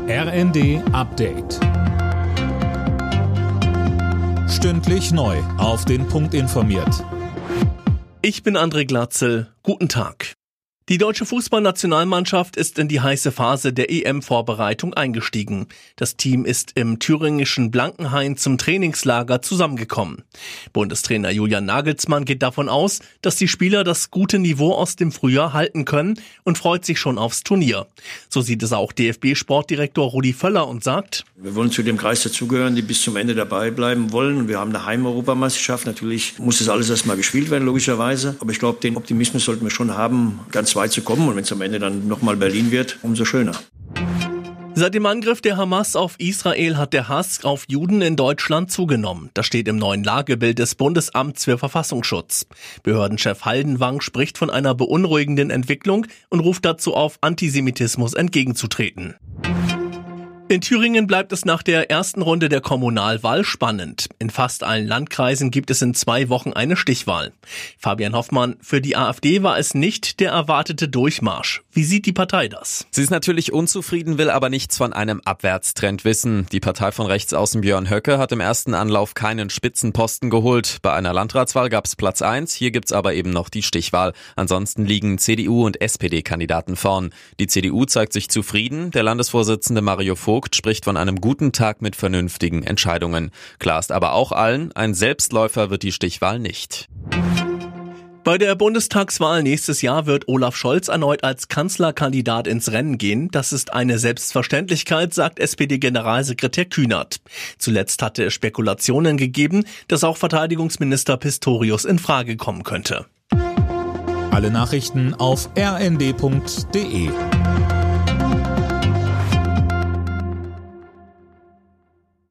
RND Update. Stündlich neu auf den Punkt informiert. Ich bin André Glatzel. Guten Tag. Die deutsche Fußballnationalmannschaft ist in die heiße Phase der EM-Vorbereitung eingestiegen. Das Team ist im thüringischen Blankenhain zum Trainingslager zusammengekommen. Bundestrainer Julian Nagelsmann geht davon aus, dass die Spieler das gute Niveau aus dem Frühjahr halten können und freut sich schon aufs Turnier. So sieht es auch DFB-Sportdirektor Rudi Völler und sagt: Wir wollen zu dem Kreis dazugehören, die bis zum Ende dabei bleiben wollen. Wir haben eine Heim-Europameisterschaft. Natürlich muss das alles erstmal gespielt werden, logischerweise. Aber ich glaube, den Optimismus sollten wir schon haben, ganz weit zu kommen. Und wenn es am Ende dann nochmal Berlin wird, umso schöner. Seit dem Angriff der Hamas auf Israel hat der Hass auf Juden in Deutschland zugenommen. Das steht im neuen Lagebild des Bundesamts für Verfassungsschutz. Behördenchef Haldenwang spricht von einer beunruhigenden Entwicklung und ruft dazu auf, Antisemitismus entgegenzutreten. In Thüringen bleibt es nach der ersten Runde der Kommunalwahl spannend. In fast allen Landkreisen gibt es in 2 Wochen eine Stichwahl. Fabian Hoffmann, für die AfD war es nicht der erwartete Durchmarsch. Wie sieht die Partei das? Sie ist natürlich unzufrieden, will aber nichts von einem Abwärtstrend wissen. Die Partei von Rechtsaußen Björn Höcke hat im ersten Anlauf keinen Spitzenposten geholt. Bei einer Landratswahl gab es Platz 1, hier gibt's aber eben noch die Stichwahl. Ansonsten liegen CDU und SPD-Kandidaten vorn. Die CDU zeigt sich zufrieden, der Landesvorsitzende Mario Vogt spricht von einem guten Tag mit vernünftigen Entscheidungen. Klar ist aber auch allen, ein Selbstläufer wird die Stichwahl nicht. Bei der Bundestagswahl nächstes Jahr wird Olaf Scholz erneut als Kanzlerkandidat ins Rennen gehen. Das ist eine Selbstverständlichkeit, sagt SPD-Generalsekretär Kühnert. Zuletzt hatte es Spekulationen gegeben, dass auch Verteidigungsminister Pistorius in Frage kommen könnte. Alle Nachrichten auf rnd.de.